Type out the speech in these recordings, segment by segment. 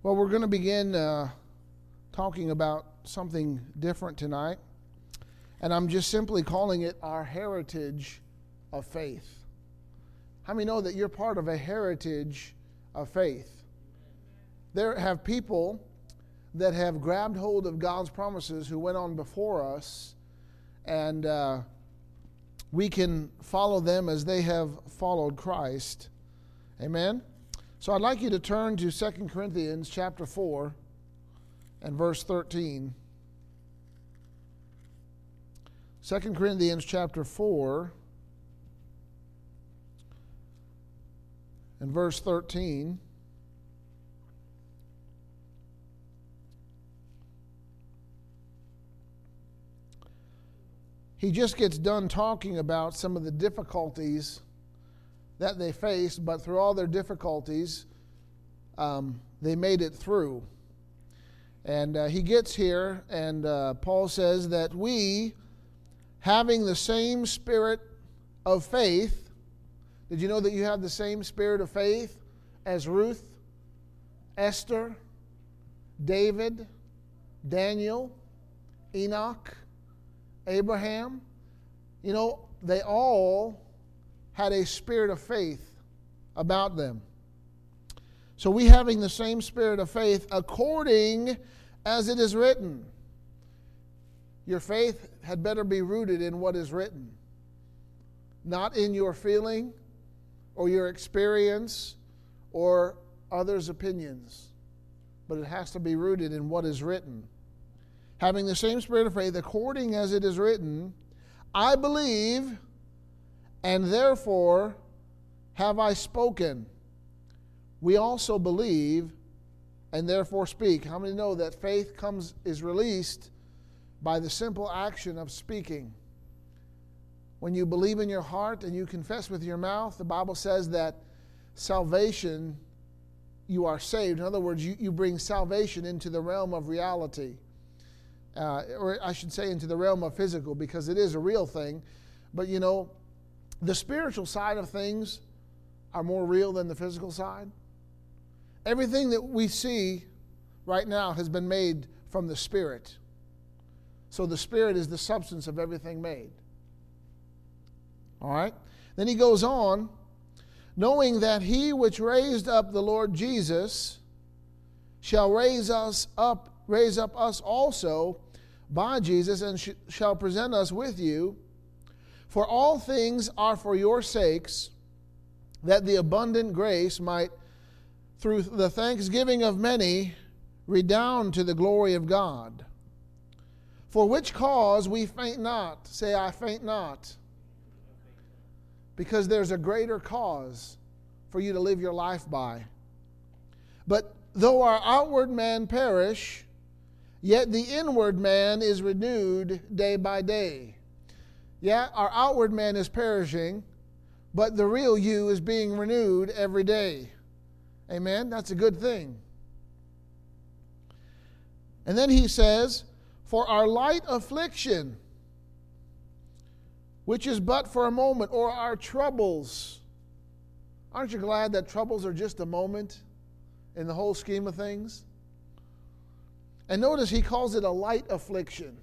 Well, we're going to begin talking about something different tonight, and I'm just simply calling it our heritage of faith. How many know that you're part of a heritage of faith? There have people that have grabbed hold of God's promises who went on before us, and we can follow them as they have followed Christ. Amen? So I'd like you to turn to 2 Corinthians chapter 4 and verse 13. 2 Corinthians chapter 4 and verse 13. He just gets done talking about some of the difficulties that they faced, but through all their difficulties, they made it through. And he gets here, and Paul says that we, having the same spirit of faith, did you know that you have the same spirit of faith as Ruth, Esther, David, Daniel, Enoch, Abraham? You know, they all had a spirit of faith about them. So we having the same spirit of faith according as it is written. Your faith had better be rooted in what is written, not in your feeling or your experience or others' opinions, but it has to be rooted in what is written. Having the same spirit of faith according as it is written, I believe, and therefore have I spoken. We also believe, and therefore speak. How many know that faith is released by the simple action of speaking? When you believe in your heart and you confess with your mouth, the Bible says that salvation, you are saved. In other words, you bring salvation into the realm of reality. Or I should say into the realm of physical, because it is a real thing. But you know, the spiritual side of things are more real than the physical side. Everything that we see right now has been made from the Spirit. So the Spirit is the substance of everything made. All right? Then he goes on, knowing that he which raised up the Lord Jesus shall raise up us also by Jesus, and shall present us with you. For all things are for your sakes, that the abundant grace might, through the thanksgiving of many, redound to the glory of God. For which cause we faint not. Say, I faint not. Because there's a greater cause for you to live your life by. But though our outward man perish, yet the inward man is renewed day by day. Yeah, our outward man is perishing, but the real you is being renewed every day. Amen? That's a good thing. And then he says, for our light affliction, which is but for a moment, or our troubles. Aren't you glad that troubles are just a moment in the whole scheme of things? And notice he calls it a light affliction.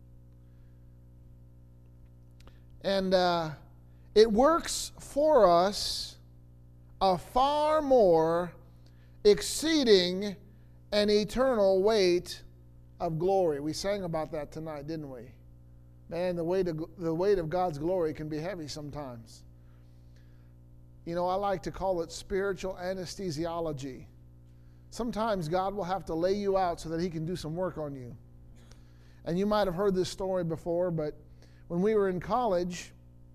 And it works for us a far more exceeding an eternal weight of glory. We sang about that tonight, didn't we? Man, the weight of God's glory can be heavy sometimes. You know, I like to call it spiritual anesthesiology. Sometimes God will have to lay you out so that He can do some work on you. And you might have heard this story before, but when we were in college,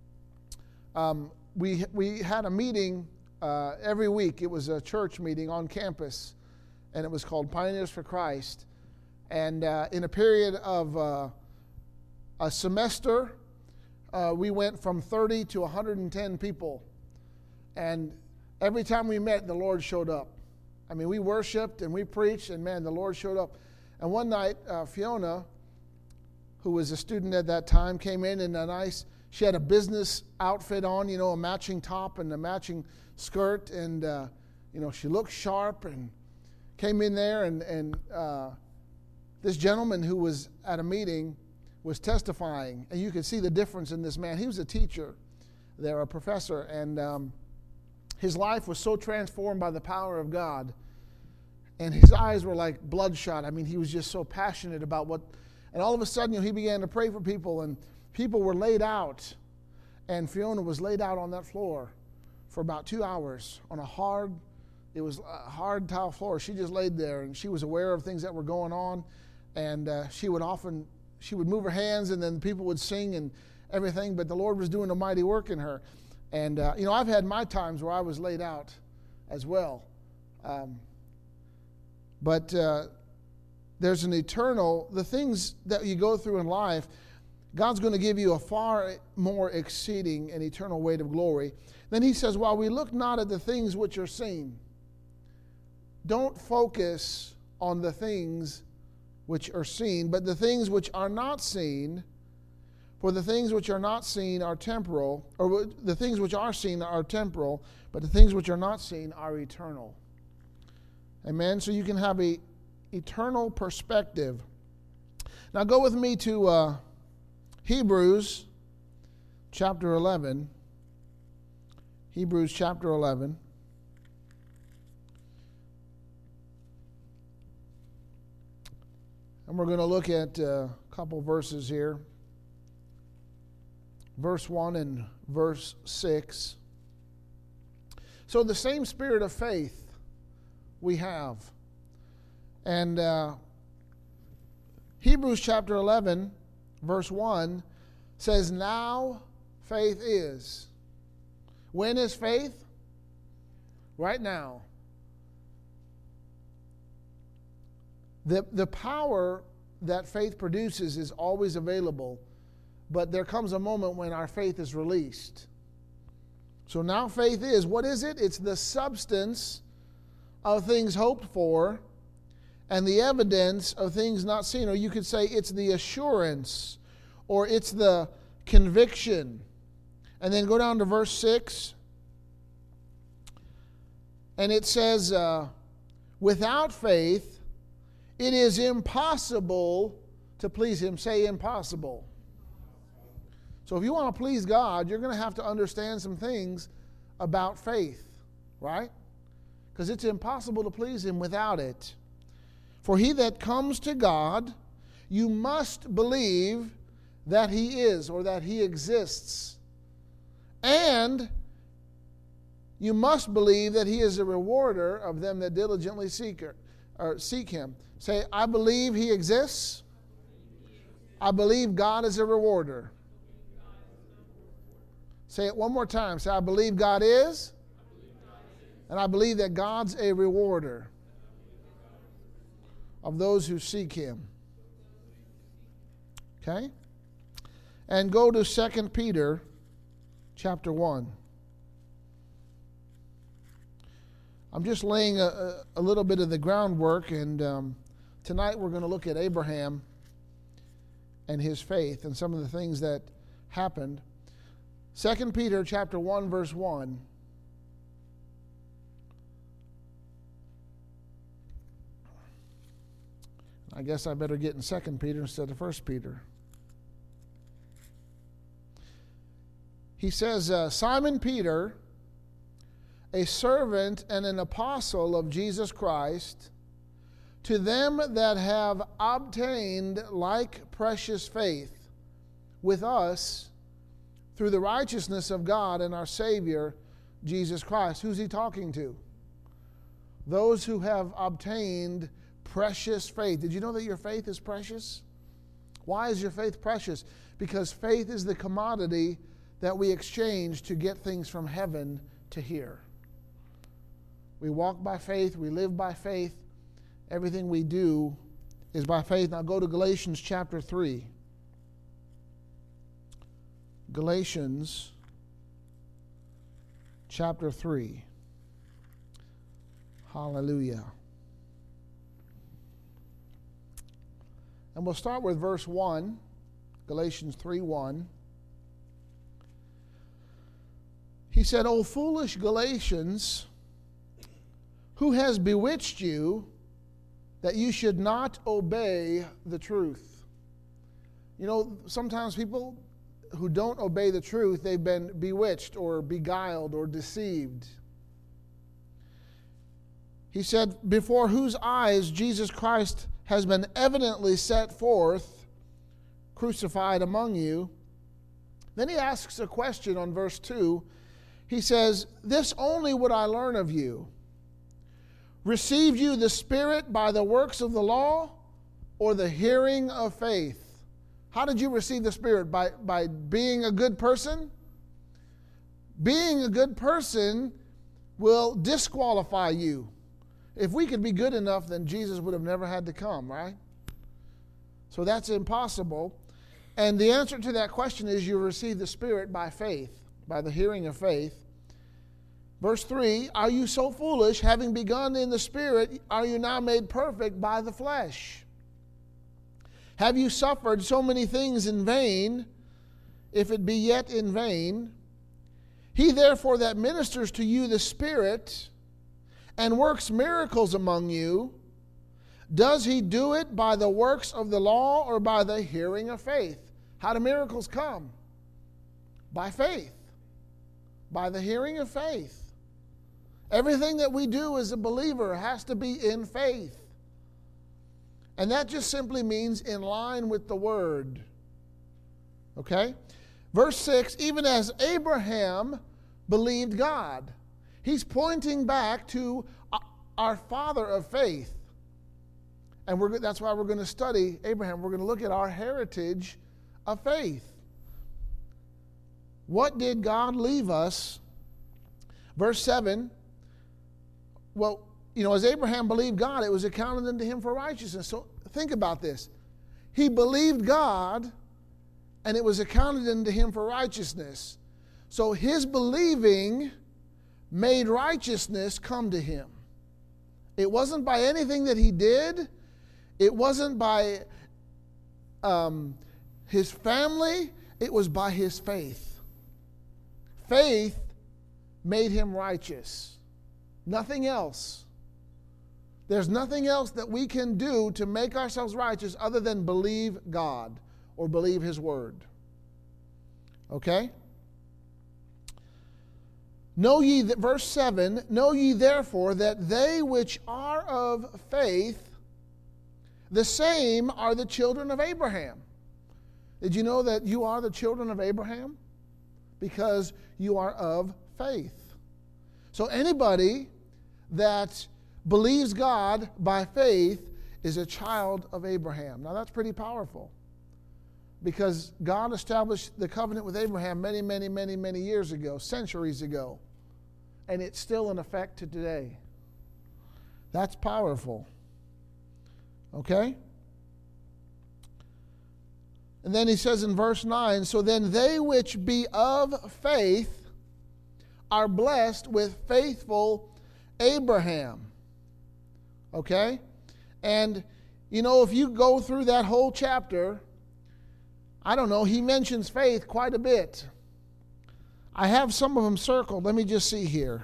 we had a meeting every week. It was a church meeting on campus, and it was called Pioneers for Christ. And in a period of a semester, we went from 30 to 110 people. And every time we met, the Lord showed up. I mean, we worshiped and we preached, and man, the Lord showed up. And one night, Fiona, who was a student at that time, came in she had a business outfit on, you know, a matching top and a matching skirt, and, she looked sharp and came in there, and this gentleman who was at a meeting was testifying, and you could see the difference in this man. He was a teacher there, a professor, and his life was so transformed by the power of God, and his eyes were like bloodshot. I mean, he was just so passionate about what, and all of a sudden, he began to pray for people, and people were laid out, and Fiona was laid out on that floor for about 2 hours on a hard tile floor. She just laid there, and she was aware of things that were going on, and she would move her hands, and then people would sing and everything, but the Lord was doing a mighty work in her. And, I've had my times where I was laid out as well. But there's the things that you go through in life, God's going to give you a far more exceeding and eternal weight of glory. Then he says, while we look not at the things which are seen. Don't focus on the things which are seen, but the things which are not seen. For the things which are not seen are temporal, or the things which are seen are temporal, but the things which are not seen are eternal. Amen? So you can have an eternal perspective. Now go with me to Hebrews chapter 11. Hebrews chapter 11. And we're going to look at a couple verses here. Verse 1 and verse 6. So the same spirit of faith we have. And Hebrews chapter 11, verse 1 says, now faith is. When is faith? Right now. The power that faith produces is always available, but there comes a moment when our faith is released. So now faith is, what is it? It's the substance of things hoped for and the evidence of things not seen. Or you could say it's the assurance, or it's the conviction. And then go down to verse 6. And it says, without faith, it is impossible to please Him. Say impossible. So if you want to please God, you're going to have to understand some things about faith, right? Because it's impossible to please Him without it. For he that comes to God, you must believe that He is, or that He exists. And you must believe that He is a rewarder of them that diligently seek Him. Say, I believe He exists. I believe God is a rewarder. Say it one more time. Say, I believe God is. And I believe that God's a rewarder of those who seek Him. Okay? And go to 2 Peter chapter 1. I'm just laying a little bit of the groundwork, and tonight we're going to look at Abraham and his faith and some of the things that happened. 2 Peter chapter 1, verse 1. I guess I better get in 2 Peter instead of 1 Peter. He says, Simon Peter, a servant and an apostle of Jesus Christ, to them that have obtained like precious faith with us through the righteousness of God and our Savior, Jesus Christ. Who's he talking to? Those who have obtained precious faith. Did you know that your faith is precious? Why is your faith precious? Because faith is the commodity that we exchange to get things from heaven to here. We walk by faith, we live by faith. Everything we do is by faith. Now go to Galatians chapter 3. Galatians chapter 3. Hallelujah. And we'll start with verse 1, Galatians 3:1. He said, O foolish Galatians, who has bewitched you that you should not obey the truth. You know, sometimes people who don't obey the truth, they've been bewitched or beguiled or deceived. He said, before whose eyes Jesus Christ has been evidently set forth, crucified among you. Then he asks a question on verse 2. He says, this only would I learn of you. Received you the Spirit by the works of the law or the hearing of faith? How did you receive the Spirit? By being a good person? Being a good person will disqualify you. If we could be good enough, then Jesus would have never had to come, right? So that's impossible. And the answer to that question is you receive the Spirit by faith, by the hearing of faith. Verse 3, are you so foolish, having begun in the Spirit, are you now made perfect by the flesh? Have you suffered so many things in vain, if it be yet in vain? He therefore that ministers to you the Spirit and works miracles among you, does he do it by the works of the law or by the hearing of faith? How do miracles come? By faith. By the hearing of faith. Everything that we do as a believer has to be in faith. And that just simply means in line with the Word. Okay? Verse 6, even as Abraham believed God. He's pointing back to our father of faith. And that's why we're going to study Abraham. We're going to look at our heritage of faith. What did God leave us? Verse 7, well, you know, as Abraham believed God, it was accounted unto him for righteousness. So think about this. He believed God, and it was accounted unto him for righteousness. So his believing made righteousness come to him. It wasn't by anything that he did. It wasn't by his family. It was by his faith. Faith made him righteous. Nothing else. There's nothing else that we can do to make ourselves righteous other than believe God or believe His Word. Okay? Know ye, verse 7, know ye therefore that they which are of faith, the same are the children of Abraham. Did you know that you are the children of Abraham? Because you are of faith. So anybody that believes God by faith is a child of Abraham. Now that's pretty powerful, because God established the covenant with Abraham many, many, many, many years ago, centuries ago, and it's still in effect to today. That's powerful. Okay? And then he says in verse 9, so then they which be of faith are blessed with faithful Abraham. Okay? And, you know, if you go through that whole chapter, I don't know, he mentions faith quite a bit. I have some of them circled. Let me just see here.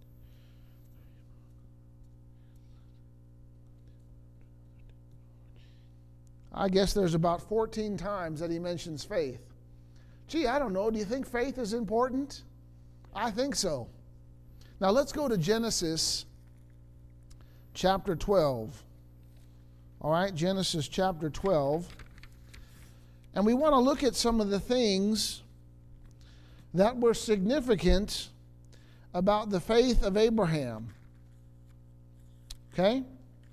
I guess there's about 14 times that he mentions faith. Gee, I don't know. Do you think faith is important? I think so. Now let's go to Genesis chapter 12. All right, Genesis chapter 12. And we want to look at some of the things that were significant about the faith of Abraham. Okay?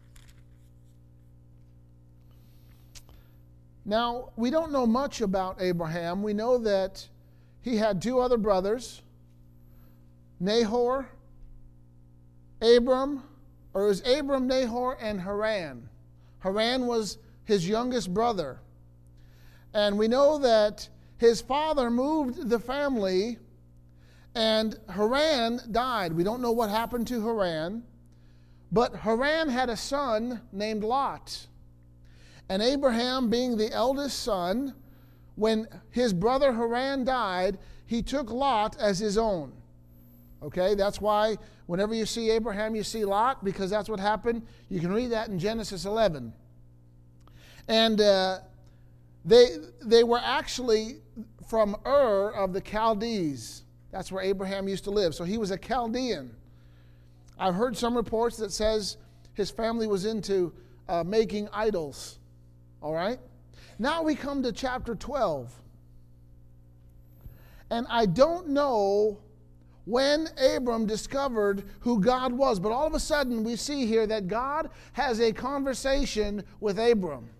Now, we don't know much about Abraham. We know that he had two other brothers, Nahor, Abram, or it was Abram, Nahor, and Haran. Haran was his youngest brother. And we know that his father moved the family, and Haran died. We don't know what happened to Haran, but Haran had a son named Lot. And Abraham, being the eldest son, when his brother Haran died, he took Lot as his own. Okay, that's why whenever you see Abraham, you see Lot, because that's what happened. You can read that in Genesis 11. And they were actually from Ur of the Chaldees. That's where Abraham used to live. So he was a Chaldean. I've heard some reports that says his family was into making idols. All right? Now we come to chapter 12. And I don't know when Abram discovered who God was, but all of a sudden we see here that God has a conversation with Abram.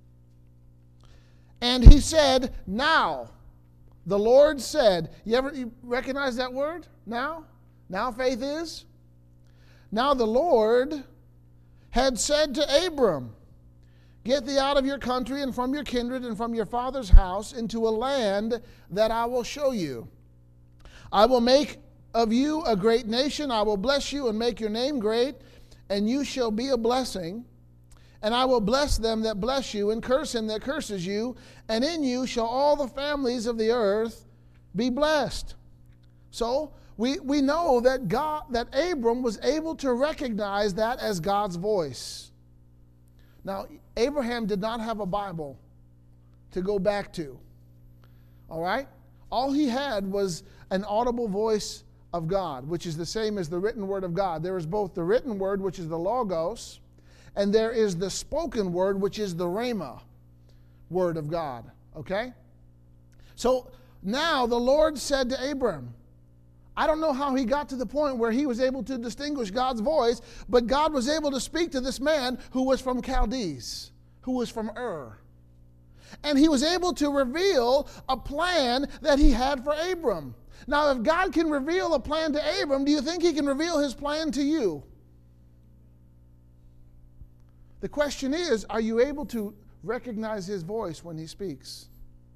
And he said, now. The Lord said, you recognize that word? Now? Now faith is? Now the Lord had said to Abram, get thee out of your country and from your kindred and from your father's house into a land that I will show you. I will make of you a great nation. I will bless you and make your name great, and you shall be a blessing. And I will bless them that bless you, and curse him that curses you. And in you shall all the families of the earth be blessed. So we know that Abram was able to recognize that as God's voice. Now, Abraham did not have a Bible to go back to. All right? All he had was an audible voice of God, which is the same as the written word of God. There is both the written word, which is the Logos, and there is the spoken word, which is the Rhema word of God. Okay? So now the Lord said to Abram, I don't know how he got to the point where he was able to distinguish God's voice, but God was able to speak to this man who was from Chaldees, who was from Ur. And he was able to reveal a plan that he had for Abram. Now, if God can reveal a plan to Abram, do you think he can reveal his plan to you? The question is, are you able to recognize his voice when he speaks?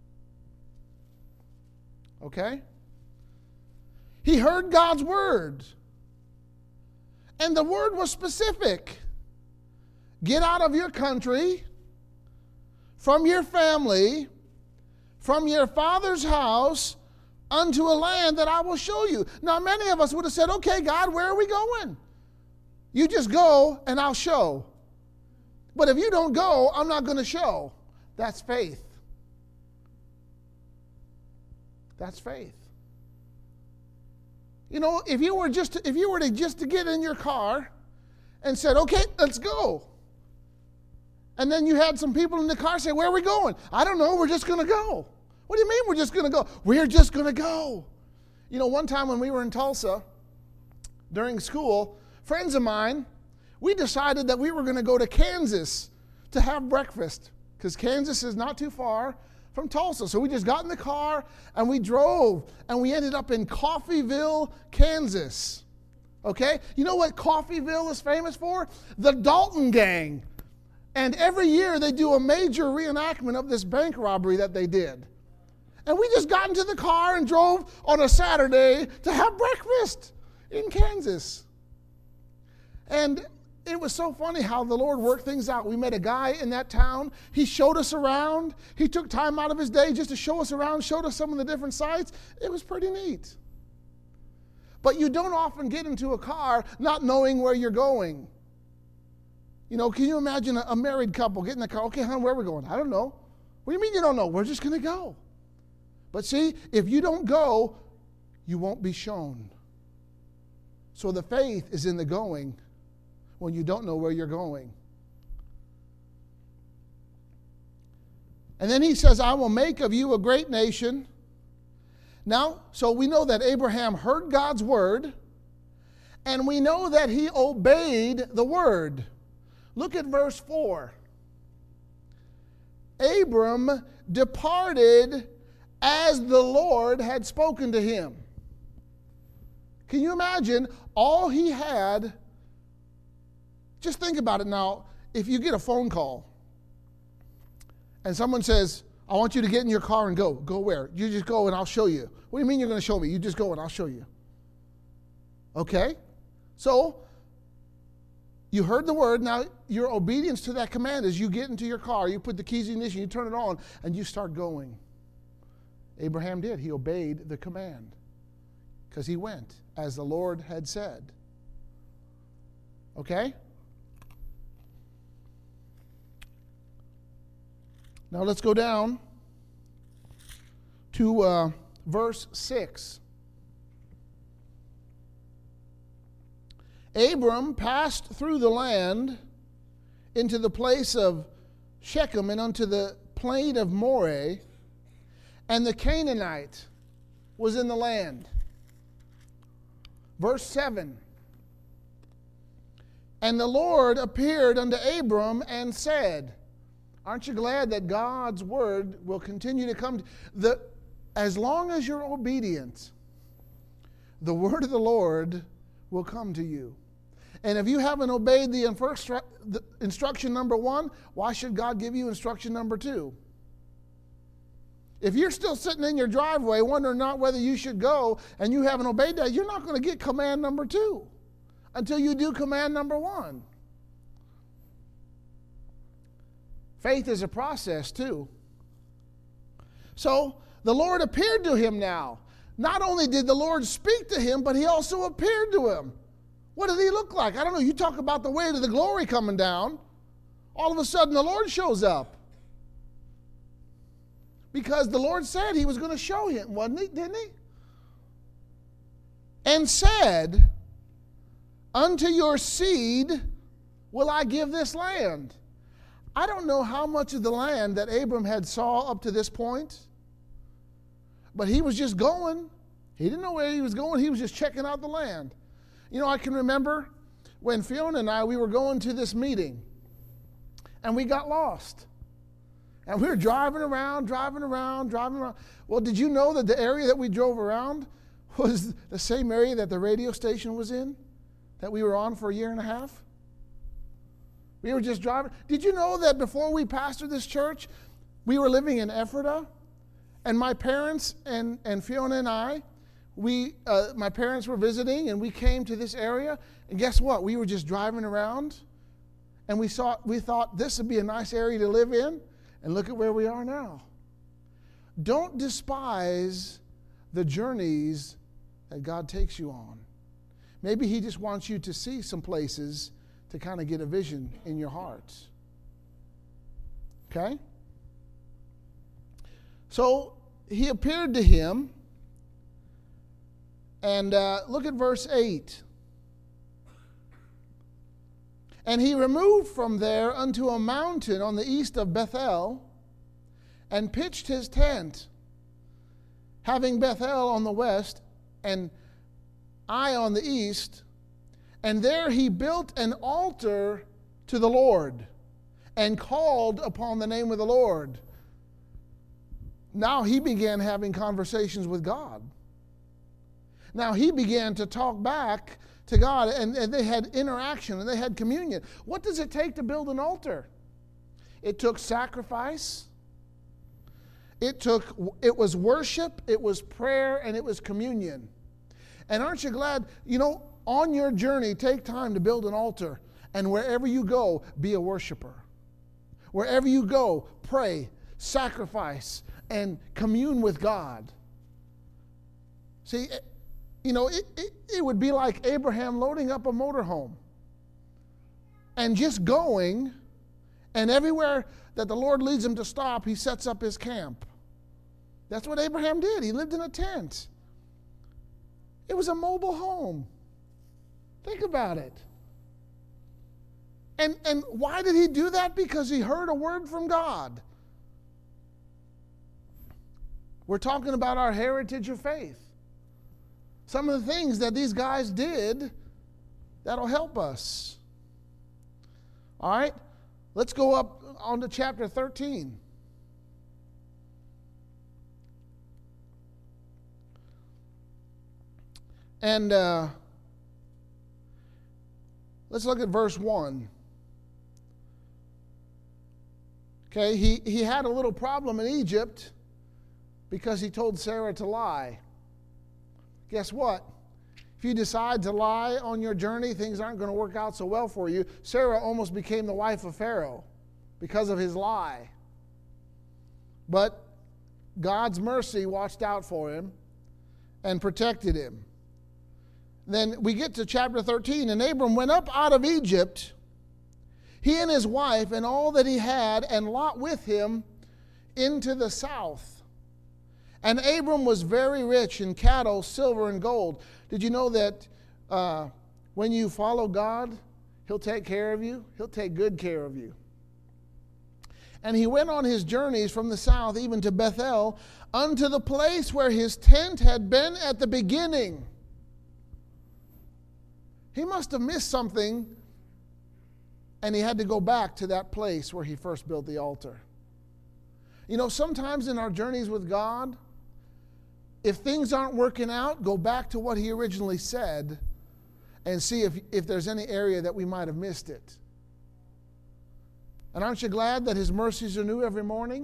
Okay? He heard God's word. And the word was specific. Get out of your country, from your family, from your father's house, unto a land that I will show you. Now, many of us would have said, okay, God, where are we going? You just go and I'll show. But if you don't go, I'm not going to show. That's faith. That's faith. You know, if you were to just get in your car and said, okay, let's go. And then you had some people in the car say, where are we going? I don't know, we're just going to go. What do you mean we're just going to go? We're just going to go. You know, one time when we were in Tulsa during school, friends of mine, we decided that we were going to go to Kansas to have breakfast because Kansas is not too far from Tulsa. So we just got in the car and we drove and we ended up in Coffeyville, Kansas. Okay? You know what Coffeyville is famous for? The Dalton Gang. And every year they do a major reenactment of this bank robbery that they did. And we just got into the car and drove on a Saturday to have breakfast in Kansas. And it was so funny how the Lord worked things out. We met a guy in that town. He showed us around. He took time out of his day just to show us around, showed us some of the different sites. It was pretty neat. But you don't often get into a car not knowing where you're going. You know, can you imagine a married couple get in the car? Okay, hon, where are we going? I don't know. What do you mean you don't know? We're just going to go. But see, if you don't go, you won't be shown. So the faith is in the going when you don't know where you're going. And then he says, I will make of you a great nation. Now, so we know that Abraham heard God's word, and we know that he obeyed the word. Look at verse 4. Abram departed as the Lord had spoken to him. Can you imagine all he had? Just think about it now. If you get a phone call and someone says, I want you to get in your car and go. Go where? You just go and I'll show you. What do you mean you're going to show me? You just go and I'll show you. Okay? So, you heard the word. Now, your obedience to that command is you get into your car, you put the keys in the ignition, you turn it on, and you start going. Abraham did. He obeyed the command. because he went as the Lord had said. Okay? Now let's go down to verse 6. Abram passed through the land into the place of Shechem and unto the plain of Moreh, and the Canaanite was in the land. Verse 7. And the Lord appeared unto Abram and said, aren't you glad that God's word will continue to come? As long as you're obedient, the word of the Lord will come to you. And if you haven't obeyed the instruction number 1, why should God give you instruction number 2? If you're still sitting in your driveway wondering not whether you should go and you haven't obeyed that, you're not going to get command number 2 until you do command number 1. Faith is a process too. So the Lord appeared to him now. Not only did the Lord speak to him, but he also appeared to him. What did he look like? I don't know. You talk about the weight of the glory coming down. All of a sudden the Lord shows up. Because the Lord said he was going to show him, wasn't he? Didn't he? And said, unto your seed will I give this land. I don't know how much of the land that Abram had saw up to this point, but he was just going. He didn't know where he was going. He was just checking out the land. You know, I can remember when Fiona and I, we were going to this meeting, and we got lost. And we were driving around. Well, did you know that the area that we drove around was the same area that the radio station was in, that we were on for a year and a half? We were just driving. Did you know that before we pastored this church, we were living in Ephrata? And my parents and Fiona and I, my parents were visiting, and we came to this area. And guess what? We were just driving around, and we thought this would be a nice area to live in. And look at where we are now. Don't despise the journeys that God takes you on. Maybe he just wants you to see some places to kind of get a vision in your heart. Okay? So he appeared to him, and look at verse 8. And he removed from there unto a mountain on the east of Bethel, and pitched his tent, having Bethel on the west, and Ai on the east. And there he built an altar to the Lord, and called upon the name of the Lord. Now he began having conversations with God. Now he began to talk back to God, and they had interaction, and they had communion. What does it take to build an altar? It took sacrifice. It was worship, it was prayer, and it was communion. And aren't you glad, on your journey, take time to build an altar, and wherever you go, be a worshiper. Wherever you go, pray, sacrifice, and commune with God. See, it would be like Abraham loading up a motorhome and just going, and everywhere that the Lord leads him to stop, he sets up his camp. That's what Abraham did. He lived in a tent. It was a mobile home. Think about it. And why did he do that? Because he heard a word from God. We're talking about our heritage of faith. Some of the things that these guys did that'll help us. All right? Let's go up on to chapter 13. And let's look at verse 1. Okay, he had a little problem in Egypt because he told Sarah to lie. Guess what? If you decide to lie on your journey, things aren't going to work out so well for you. Sarah almost became the wife of Pharaoh because of his lie. But God's mercy watched out for him and protected him. then we get to chapter 13. And Abram went up out of Egypt, he and his wife and all that he had, and Lot with him, into the south. And Abram was very rich in cattle, silver, and gold. Did you know that when you follow God, He'll take care of you? He'll take good care of you. And he went on his journeys from the south, even to Bethel, unto the place where his tent had been at the beginning. He must have missed something, and he had to go back to that place where he first built the altar. You know, sometimes in our journeys with God, if things aren't working out, go back to what He originally said and see if there's any area that we might have missed it. And aren't you glad that His mercies are new every morning?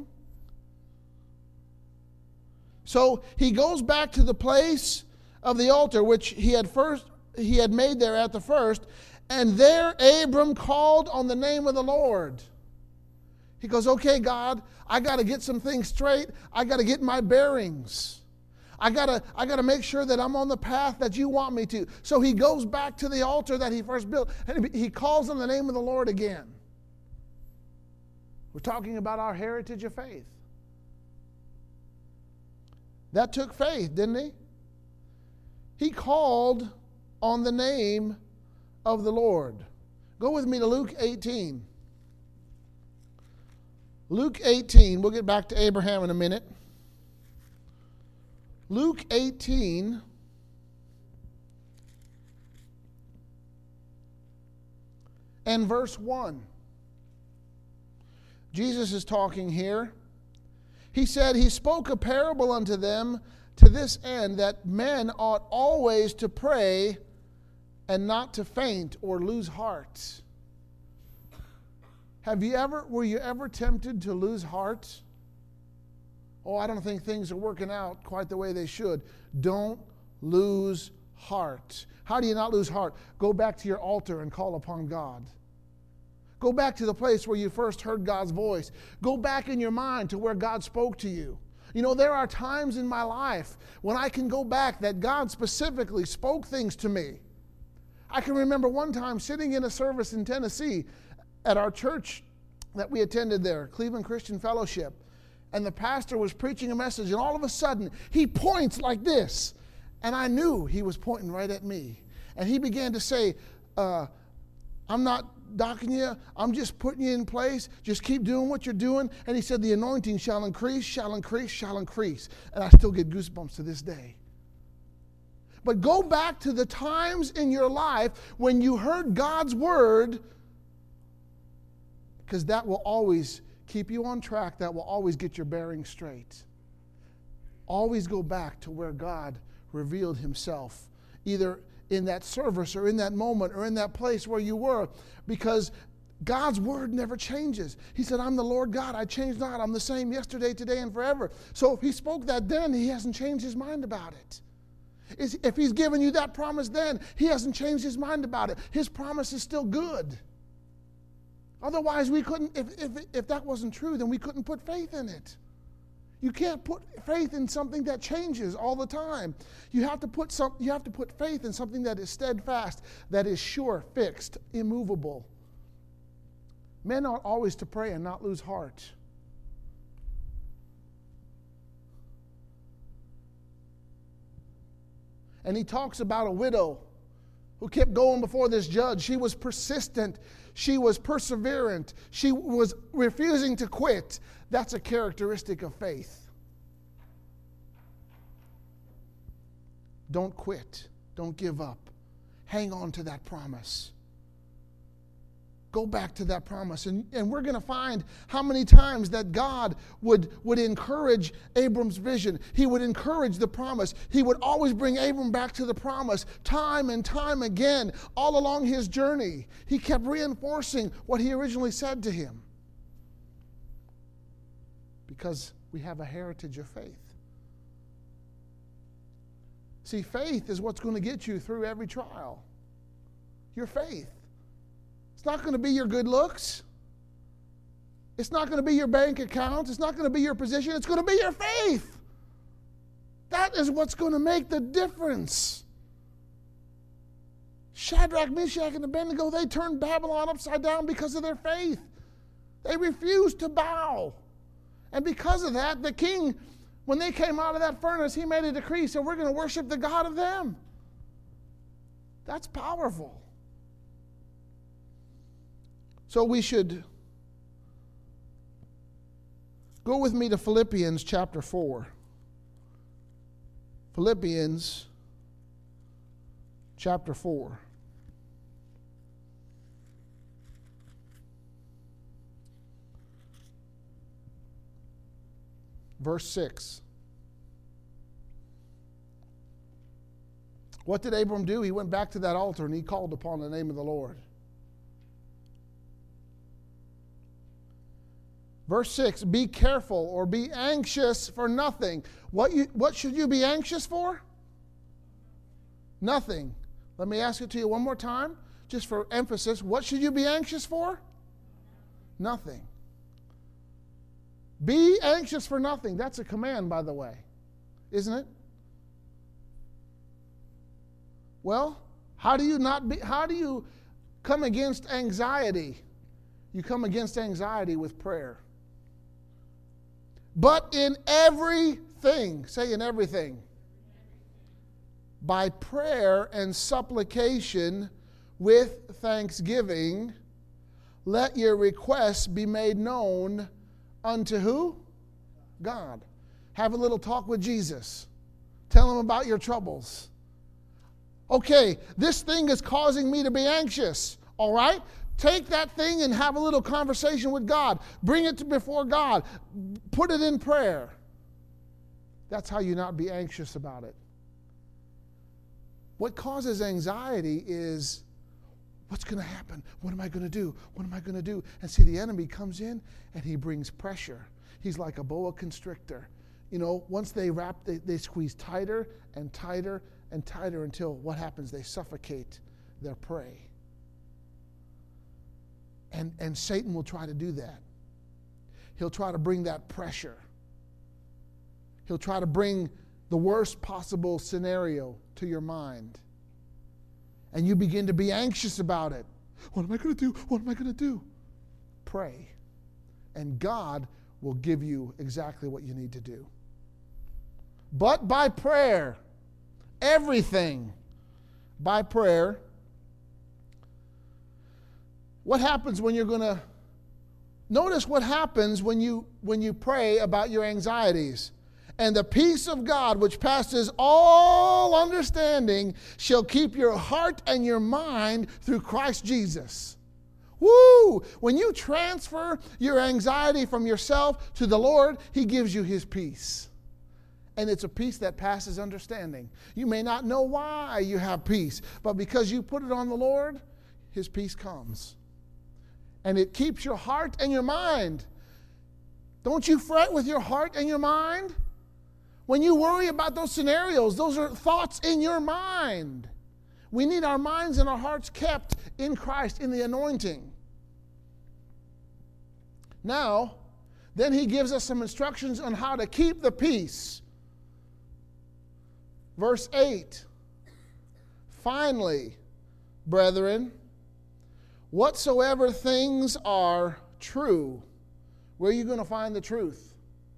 So he goes back to the place of the altar which he had made there at the first, and there Abram called on the name of the Lord. He goes, okay, God, I got to get some things straight. I got to get my bearings. I got to make sure that I'm on the path that you want me to. So he goes back to the altar that he first built, and he calls on the name of the Lord again. We're talking about our heritage of faith. That took faith, didn't he? He called on the name of the Lord. Go with me to Luke 18. Luke 18. We'll get back to Abraham in a minute. Luke 18. And verse 1. Jesus is talking here. He said, He spoke a parable unto them to this end, that men ought always to pray and not to faint or lose heart. Were you ever tempted to lose heart? Oh, I don't think things are working out quite the way they should. Don't lose heart. How do you not lose heart? Go back to your altar and call upon God. Go back to the place where you first heard God's voice. Go back in your mind to where God spoke to you. You know, there are times in my life when I can go back that God specifically spoke things to me. I can remember one time sitting in a service in Tennessee at our church that we attended there, Cleveland Christian Fellowship, and the pastor was preaching a message, and all of a sudden he points like this, and I knew he was pointing right at me. And he began to say, I'm not docking you. I'm just putting you in place. Just keep doing what you're doing. And he said, the anointing shall increase, shall increase, shall increase. And I still get goosebumps to this day. But go back to the times in your life when you heard God's word, because that will always keep you on track. That will always get your bearings straight. Always go back to where God revealed Himself, either in that service or in that moment or in that place where you were, because God's word never changes. He said, I'm the Lord God, I change not. I'm the same yesterday, today, and forever. So if He spoke that then, He hasn't changed His mind about it. If He's given you that promise then, He hasn't changed His mind about it. His promise is still good. Otherwise, we couldn't, if that wasn't true, then we couldn't put faith in it. You can't put faith in something that changes all the time. You have to put faith in something that is steadfast, that is sure, fixed, immovable. Men ought always to pray and not lose heart. And he talks about a widow who kept going before this judge. She was persistent. She was perseverant. She was refusing to quit. That's a characteristic of faith. Don't quit. Don't give up. Hang on to that promise. Go back to that promise. And we're going to find how many times that God would encourage Abram's vision. He would encourage the promise. He would always bring Abram back to the promise time and time again. All along his journey, he kept reinforcing what he originally said to him. Because we have a heritage of faith. See, faith is what's going to get you through every trial. Your faith. It's not going to be your good looks. It's not going to be your bank account. It's not going to be your position. It's going to be your faith. That is what's going to make the difference. Shadrach, Meshach, and Abednego, they turned Babylon upside down because of their faith. They refused to bow. And because of that, the king, when they came out of that furnace, he made a decree, so we're going to worship the God of them. That's powerful. So we should go with me to Philippians chapter 4. Philippians chapter 4. Verse 6. What did Abram do? He went back to that altar and he called upon the name of the Lord. Verse 6, be careful or be anxious for nothing. What should you be anxious for? Nothing. Let me ask it to you one more time, just for emphasis. What should you be anxious for? Nothing. Be anxious for nothing. That's a command, by the way, isn't it? Well, how do you come against anxiety? You come against anxiety with prayer. But in everything, say in everything, by prayer and supplication with thanksgiving, let your requests be made known unto who? God. Have a little talk with Jesus. Tell him about your troubles. Okay, this thing is causing me to be anxious. All right? Take that thing and have a little conversation with God. Bring it before God. Put it in prayer. That's how you not be anxious about it. What causes anxiety is, what's going to happen? What am I going to do? What am I going to do? And see, the enemy comes in and he brings pressure. He's like a boa constrictor. You know, once they they squeeze tighter and tighter and tighter until what happens? They suffocate their prey. And Satan will try to do that. He'll try to bring that pressure. He'll try to bring the worst possible scenario to your mind. And you begin to be anxious about it. What am I going to do? What am I going to do? Pray. And God will give you exactly what you need to do. But by prayer, everything by prayer. What happens when you're going to... Notice what happens when you pray about your anxieties. And the peace of God, which passes all understanding, shall keep your heart and your mind through Christ Jesus. Woo! When you transfer your anxiety from yourself to the Lord, He gives you His peace. And it's a peace that passes understanding. You may not know why you have peace, but because you put it on the Lord, His peace comes. And it keeps your heart and your mind. Don't you fret with your heart and your mind? When you worry about those scenarios, those are thoughts in your mind. We need our minds and our hearts kept in Christ, in the anointing. Now, then He gives us some instructions on how to keep the peace. Verse 8. Finally, brethren, whatsoever things are true. Where are you going to find the truth?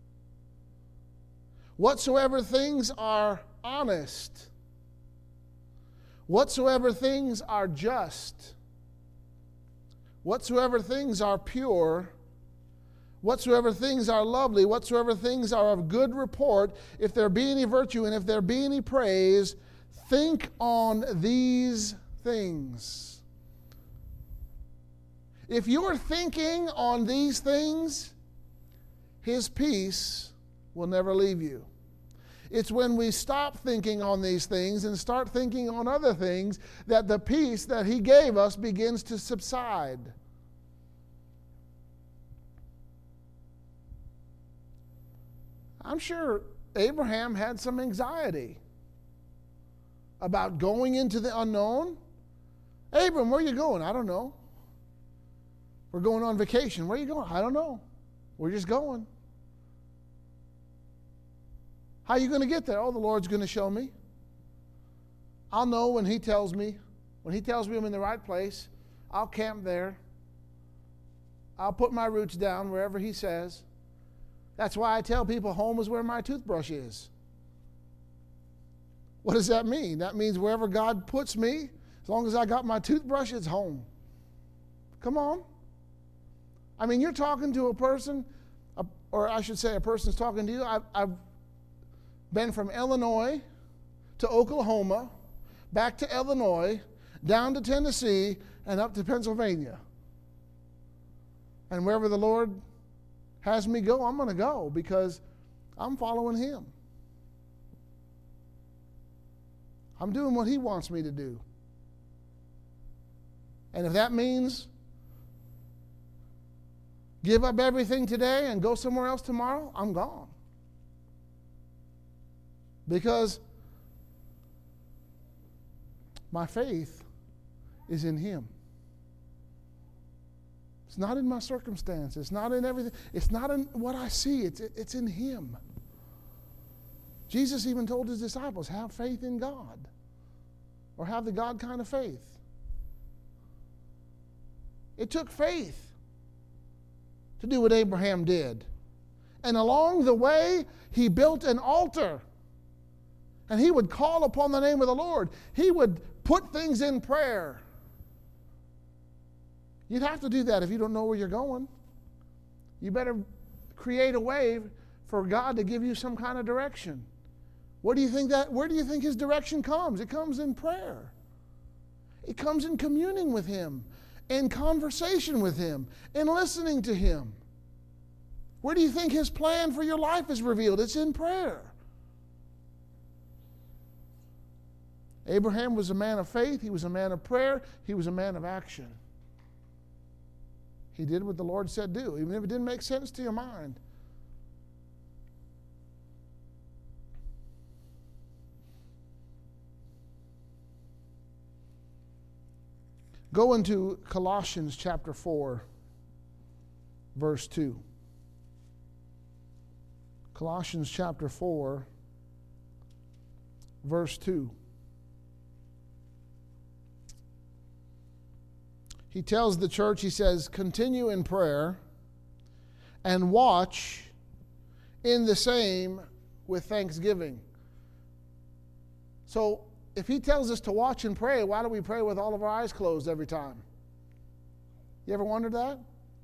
Whatsoever things are honest. Whatsoever things are just. Whatsoever things are pure. Whatsoever things are lovely. Whatsoever things are of good report. If there be any virtue and if there be any praise, think on these things. If you're thinking on these things, His peace will never leave you. It's when we stop thinking on these things and start thinking on other things that the peace that He gave us begins to subside. I'm sure Abraham had some anxiety about going into the unknown. Abram, where are you going? I don't know. We're going on vacation. Where are you going? I don't know. We're just going. How are you going to get there? Oh, the Lord's going to show me. I'll know when He tells me When he tells me I'm in the right place, I'll camp there. I'll put my roots down wherever he says. That's why I tell people home is where my toothbrush is. What does that mean? That means wherever God puts me, as long as I got my toothbrush, it's home. Come on. I mean, you're talking to a person, or I should say a person's talking to you. I've been from Illinois to Oklahoma, back to Illinois, down to Tennessee, and up to Pennsylvania. And wherever the Lord has me go, I'm going to go because I'm following him. I'm doing what he wants me to do. And if that means give up everything today and go somewhere else tomorrow, I'm gone. Because my faith is in him. It's not in my circumstance. It's not in everything. It's not in what I see. It's in him. Jesus even told his disciples, have faith in God. Or have the God kind of faith. It took faith to do what Abraham did. And along the way, he built an altar. And he would call upon the name of the Lord. He would put things in prayer. You'd have to do that if you don't know where you're going. You better create a way for God to give you some kind of direction. Where do you think his direction comes? It comes in prayer. It comes in communing with him, in conversation with him, in listening to him. Where do you think his plan for your life is revealed? It's in prayer. Abraham was a man of faith. He was a man of prayer. He was a man of action. He did what the Lord said do, even if it didn't make sense to your mind. Go into Colossians chapter 4, verse 2. Colossians chapter 4, verse 2. He tells the church, he says, continue in prayer and watch in the same with thanksgiving. So, if he tells us to watch and pray, why do we pray with all of our eyes closed every time? You ever wondered that?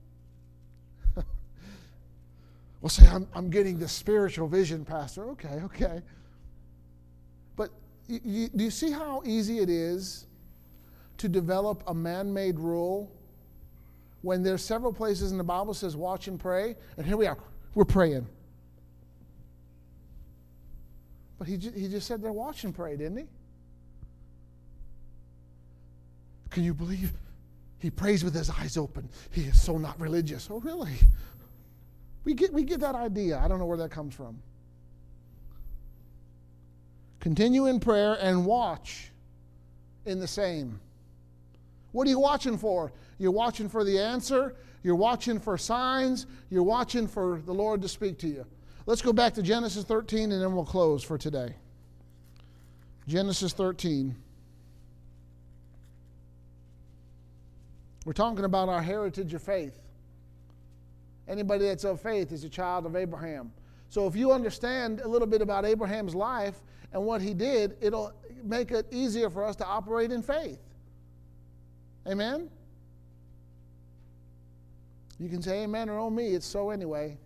Well, say, I'm getting the spiritual vision, Pastor. Okay. But do you see how easy it is to develop a man-made rule when there's several places in the Bible that says watch and pray, and here we are, we're praying. But he just said they're watch and pray, didn't he? Can you believe he prays with his eyes open? He is so not religious. Oh, really? We get that idea. I don't know where that comes from. Continue in prayer and watch in the same. What are you watching for? You're watching for the answer. You're watching for signs. You're watching for the Lord to speak to you. Let's go back to Genesis 13 and then we'll close for today. Genesis 13. We're talking about our heritage of faith. Anybody that's of faith is a child of Abraham. So if you understand a little bit about Abraham's life and what he did, it'll make it easier for us to operate in faith. Amen? You can say amen or oh me, it's so anyway.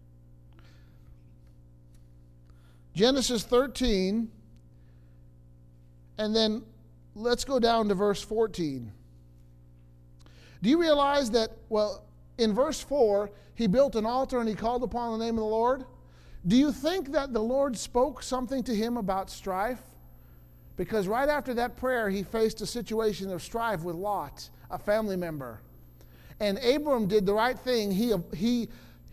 Genesis 13, and then let's go down to verse 14. Do you realize that, in verse 4, he built an altar and he called upon the name of the Lord? Do you think that the Lord spoke something to him about strife? Because right after that prayer, he faced a situation of strife with Lot, a family member. And Abram did the right thing. He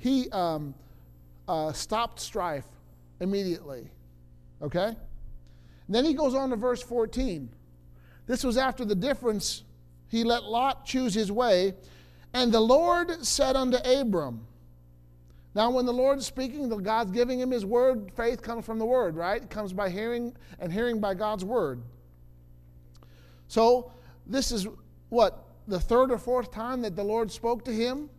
stopped strife immediately. Okay? And then he goes on to verse 14. This was after the difference. He let Lot choose his way. And the Lord said unto Abram. Now when the Lord's speaking, God's giving him his word. Faith comes from the word, right? It comes by hearing, and hearing by God's word. So this is what, the third or fourth time that the Lord spoke to him?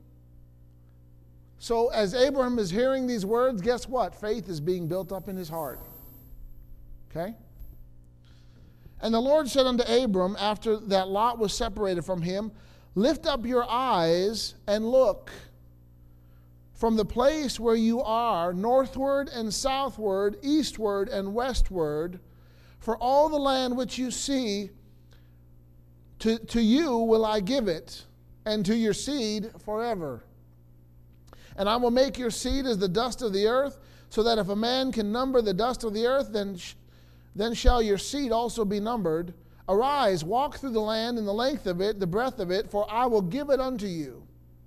So as Abraham is hearing these words, guess what? Faith is being built up in his heart. Okay? And the Lord said unto Abram, after that Lot was separated from him, lift up your eyes and look from the place where you are, northward and southward, eastward and westward, for all the land which you see, to you will I give it, and to your seed forever. And I will make your seed as the dust of the earth, so that if a man can number the dust of the earth, then shall your seed also be numbered. Arise, walk through the land in the length of it, the breadth of it, for I will give it unto you.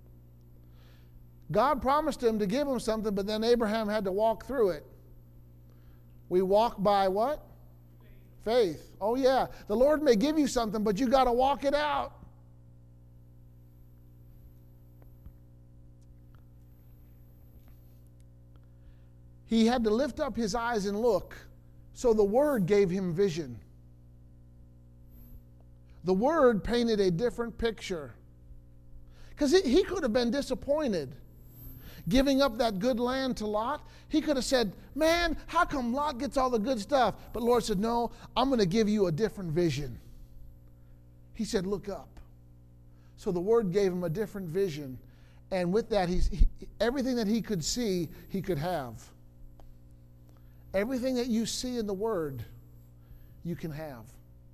God promised him to give him something, but then Abraham had to walk through it. We walk by what? Faith. Oh yeah, the Lord may give you something, but you got to walk it out. He had to lift up his eyes and look. So the Word gave him vision. The Word painted a different picture. Because he could have been disappointed giving up that good land to Lot. He could have said, man, how come Lot gets all the good stuff? But Lord said, no, I'm going to give you a different vision. He said, look up. So the Word gave him a different vision. And with that, everything that he could see, he could have. Everything that you see in the Word, you can have.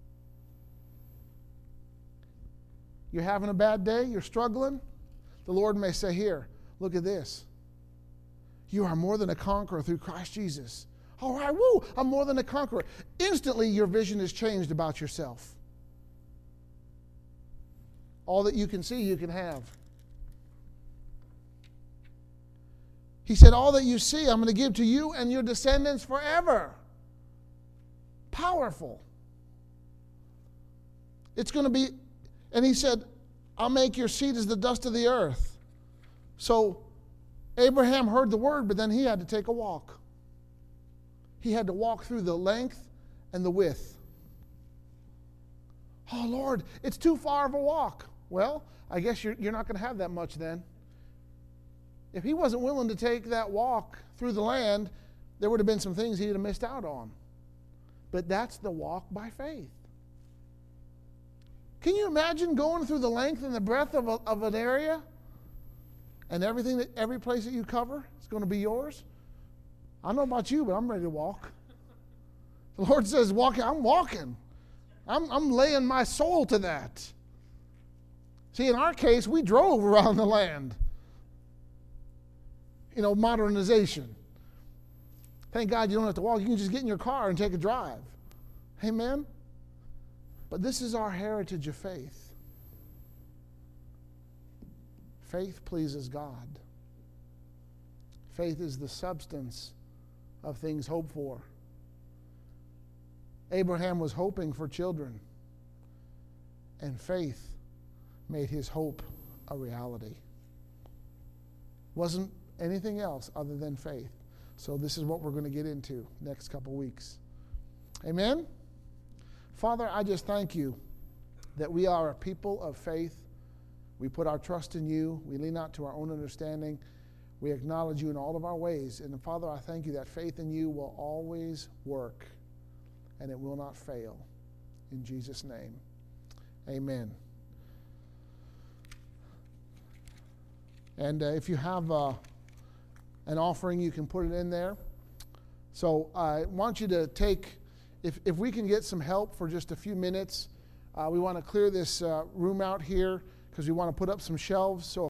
You're having a bad day, you're struggling, the Lord may say, here, look at this. You are more than a conqueror through Christ Jesus. All right, woo, I'm more than a conqueror. Instantly, your vision is changed about yourself. All that you can see, you can have. He said, all that you see, I'm going to give to you and your descendants forever. Powerful. It's going to be, and he said, I'll make your seed as the dust of the earth. So Abraham heard the word, but then he had to take a walk. He had to walk through the length and the width. Oh, Lord, it's too far of a walk. Well, I guess you're not going to have that much then. If he wasn't willing to take that walk through the land, there would have been some things he'd have missed out on. But that's the walk by faith. Can you imagine going through the length and the breadth of an area? And every place that you cover is going to be yours? I don't know about you, but I'm ready to walk. The Lord says, walk. I'm walking. I'm laying my soul to that. See, in our case, we drove around the land. You know, modernization. Thank God you don't have to walk. You can just get in your car and take a drive. Amen? But this is our heritage of faith. Faith pleases God. Faith is the substance of things hoped for. Abraham was hoping for children, and faith made his hope a reality. Wasn't anything else other than faith. So this is what we're going to get into next couple weeks. Amen? Father, I just thank you that we are a people of faith. We put our trust in you. We lean not to our own understanding. We acknowledge you in all of our ways. And Father, I thank you that faith in you will always work and it will not fail. In Jesus' name, amen. And if you have an offering, you can put it in there. So I want you to take, if we can get some help for just a few minutes, we want to clear this room out here because we want to put up some shelves. So